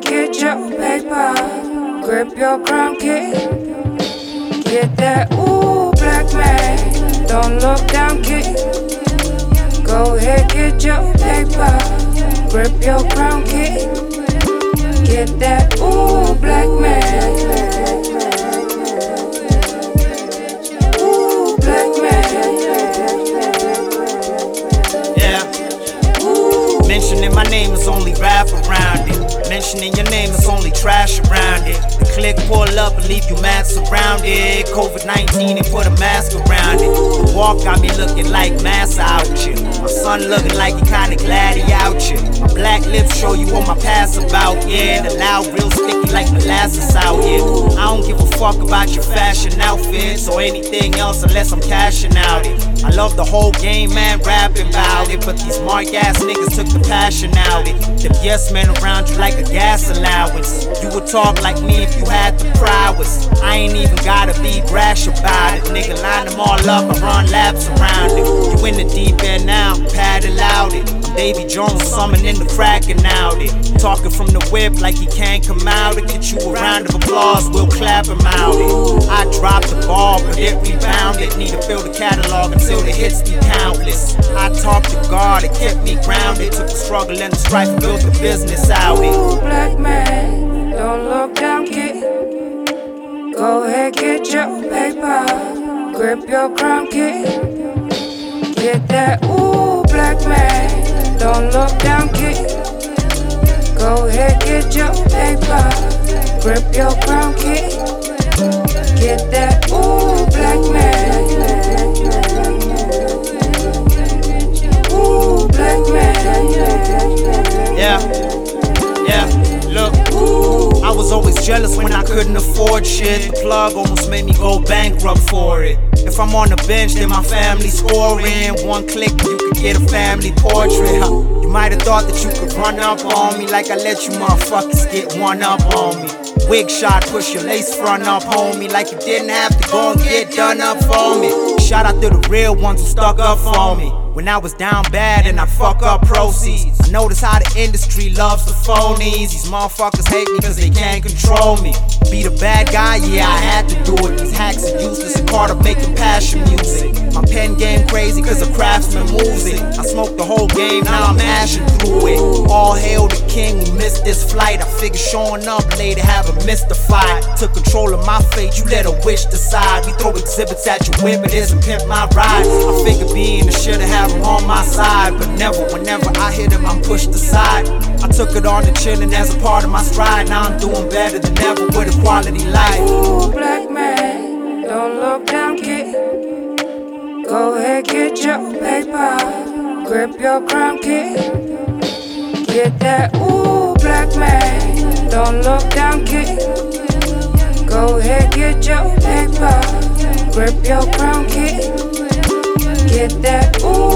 get your paper. Grip your crown, kid. Get that ooh, black man. Don't look down, kid. Go ahead, get your paper. Grip your crown, kid. Get that ooh, black man. Ooh, black man. Yeah. Mentioning my name is only rap around it. Mentioning your name is only trash around it. The click pull up and leave you mad surrounded. COVID-19 and put a mask around it. The walk got me looking like mass out here. My son looking like he kinda glad he out here. My black lips show you what my past about, yeah. The loud real sticky like molasses out here. I don't give a fuck about your fashion outfits or anything else unless I'm cashing out it. I love the whole game, man, rapping about it. But these mark ass niggas took the passion out it. Them yes men around you like a gas allowance. You would talk like me if you had the prowess. I ain't even gotta be brash about it. Nigga, line them all up, I run laps around it. You in the deep end now, paddle out it. I'm Davy Jones, summoning the Kraken out it. Talking from the whip like he can't come out it. Get you a round of applause, we'll clap him out it. I dropped the ball, but it rebounded. Need to fill the catalog until the hits be countless. I talked to God, it kept me grounded. Took the struggle and the strife and built the business out it. Ooh, black man, don't look down, kid. Go ahead, get your paper. Grip your crown, kid. Get that ooh, black man. Don't look down, kid. Go ahead, get your paper. Grip your crown, kid. Get that ooh, black man. Ooh, black man. Yeah, look, I was always jealous when I couldn't afford shit. The plug almost made me go bankrupt for it. If I'm on the bench, then my family scoring. One click, you could get a family portrait. You might have thought that you could run up on me like I let you motherfuckers get one up on me. Wig shot, push your lace front up, homie, like you didn't have to go and get done up for me. Shout out to the real ones who stuck up for me when I was down bad and I fuck up proceeds. I notice how the industry loves the phonies. These motherfuckers hate me cause they can't control me. Be the bad guy, yeah, I had to do it. These hacks are useless, a part of making passion music. My pen game crazy cause a craftsman moves it. I smoked the whole game, now I'm ashing through it. All hail the king who missed this flight. I figure showing up late to have a missed the fight. Took control of my fate, you let a wish decide. We throw exhibits at your whip, it isn't pimp my ride. I figure being the shit to have him on my side. But never, whenever I hit him, I'm pushed aside. I took it on to chillin' as a part of my stride. Now I'm doing better than ever with a quality life. Ooh, black man, don't look down, kid. Go ahead, get your paper. Grip your crown, kid. Get that ooh, black man. Don't look down, kid. Go ahead, get your paper. Grip your crown, kid. Get that ooh.